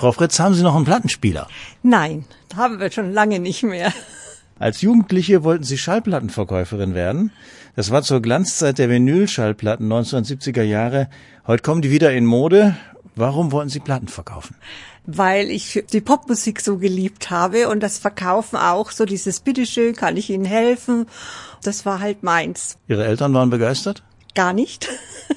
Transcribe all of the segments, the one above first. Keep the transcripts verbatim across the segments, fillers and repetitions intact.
Frau Fritz, haben Sie noch einen Plattenspieler? Nein, haben wir schon lange nicht mehr. Als Jugendliche wollten Sie Schallplattenverkäuferin werden. Das war zur Glanzzeit der Vinylschallplatten neunzehnhundertsiebziger Jahre. Heute kommen die wieder in Mode. Warum wollten Sie Platten verkaufen? Weil ich die Popmusik so geliebt habe und das Verkaufen auch, so dieses Bitteschön, kann ich Ihnen helfen? Das war halt meins. Ihre Eltern waren begeistert? Gar nicht.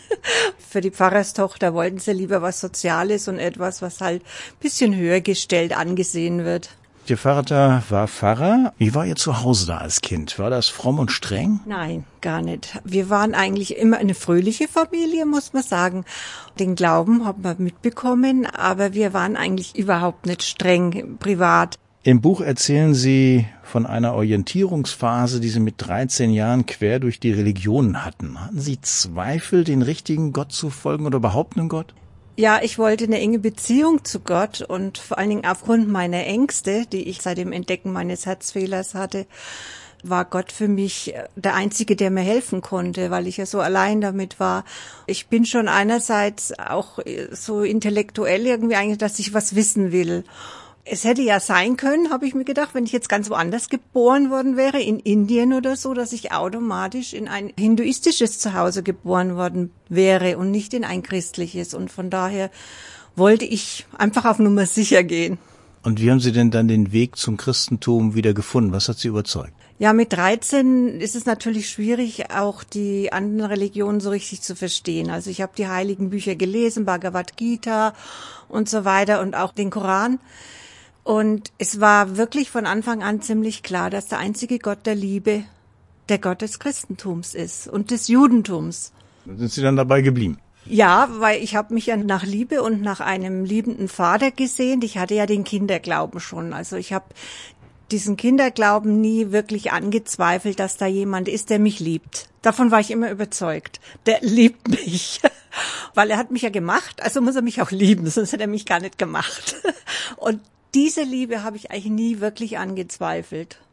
Für die Pfarrerstochter wollten sie lieber was Soziales und etwas, was halt ein bisschen höher gestellt angesehen wird. Ihr Vater war Pfarrer. Wie war Ihr Zuhause da als Kind? War das fromm und streng? Nein, gar nicht. Wir waren eigentlich immer eine fröhliche Familie, muss man sagen. Den Glauben haben wir mitbekommen, aber wir waren eigentlich überhaupt nicht streng privat. Im Buch erzählen Sie von einer Orientierungsphase, die Sie mit dreizehn Jahren quer durch die Religionen hatten. Hatten Sie Zweifel, den richtigen Gott zu folgen oder überhaupt einen Gott? Ja, ich wollte eine enge Beziehung zu Gott und vor allen Dingen aufgrund meiner Ängste, die ich seit dem Entdecken meines Herzfehlers hatte, war Gott für mich der Einzige, der mir helfen konnte, weil ich ja so allein damit war. Ich bin schon einerseits auch so intellektuell irgendwie eigentlich, dass ich was wissen will. Es hätte ja sein können, habe ich mir gedacht, wenn ich jetzt ganz woanders geboren worden wäre, in Indien oder so, dass ich automatisch in ein hinduistisches Zuhause geboren worden wäre und nicht in ein christliches. Und von daher wollte ich einfach auf Nummer sicher gehen. Und wie haben Sie denn dann den Weg zum Christentum wieder gefunden? Was hat Sie überzeugt? Ja, mit dreizehn ist es natürlich schwierig, auch die anderen Religionen so richtig zu verstehen. Also ich habe die heiligen Bücher gelesen, Bhagavad Gita und so weiter und auch den Koran. Und es war wirklich von Anfang an ziemlich klar, dass der einzige Gott der Liebe der Gott des Christentums ist und des Judentums. Sind Sie dann dabei geblieben? Ja, weil ich habe mich ja nach Liebe und nach einem liebenden Vater gesehnt. Ich hatte ja den Kinderglauben schon. Also ich habe diesen Kinderglauben nie wirklich angezweifelt, dass da jemand ist, der mich liebt. Davon war ich immer überzeugt. Der liebt mich, weil er hat mich ja gemacht, also muss er mich auch lieben, sonst hätte er mich gar nicht gemacht. Und diese Liebe habe ich eigentlich nie wirklich angezweifelt.